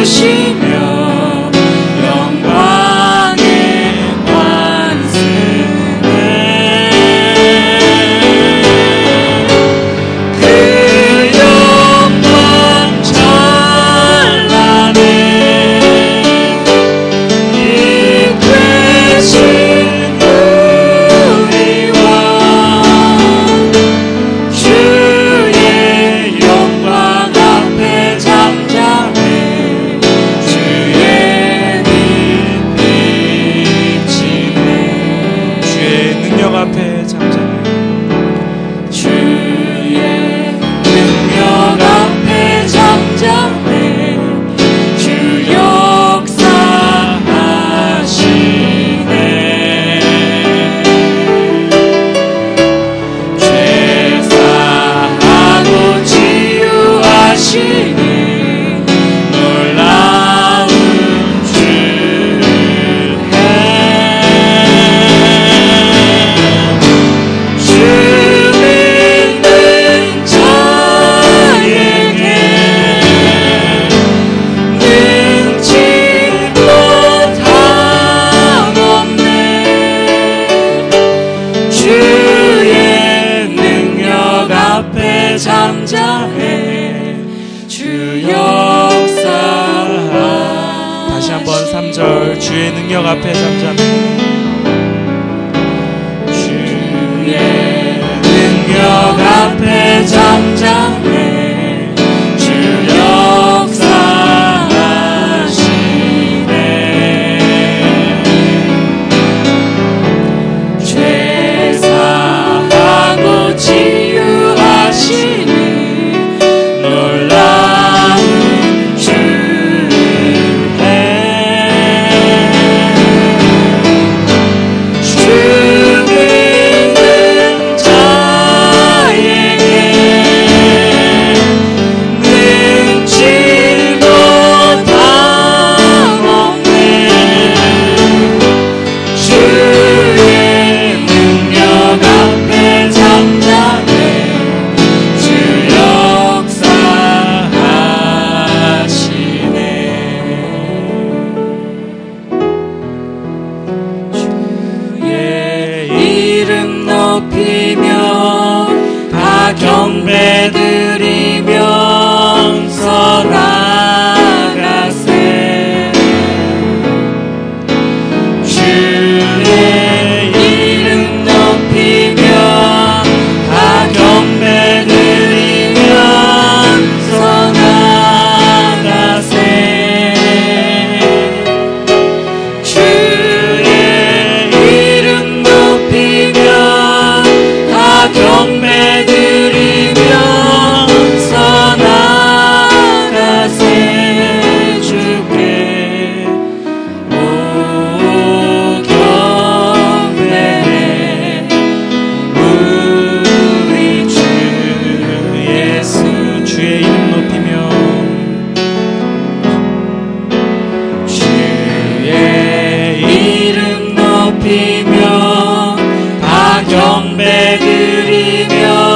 잠잠해 주 역사. 다시 한번 3절 주의 능력 앞에 잠잠해. 주의 능력 앞에 잠잠해 주 역사하시네. 죄 사하고 치유하시니 놀라운 주의. 주 믿는 자에게 능치 못함 없네. 주의 능력 앞에 잠잠해 주 역사하시네. 주의 이름 높이며 다 경배드리면서 나가세. 주의 이름 높이며 다 경배드리면서 나가세. 주의 이름 높이며 다 경배드리면서 나가세. 주께 오 경배해 우리 주 예수. 주의 이름 높이며 주의 이름 높이며 다 경배드리며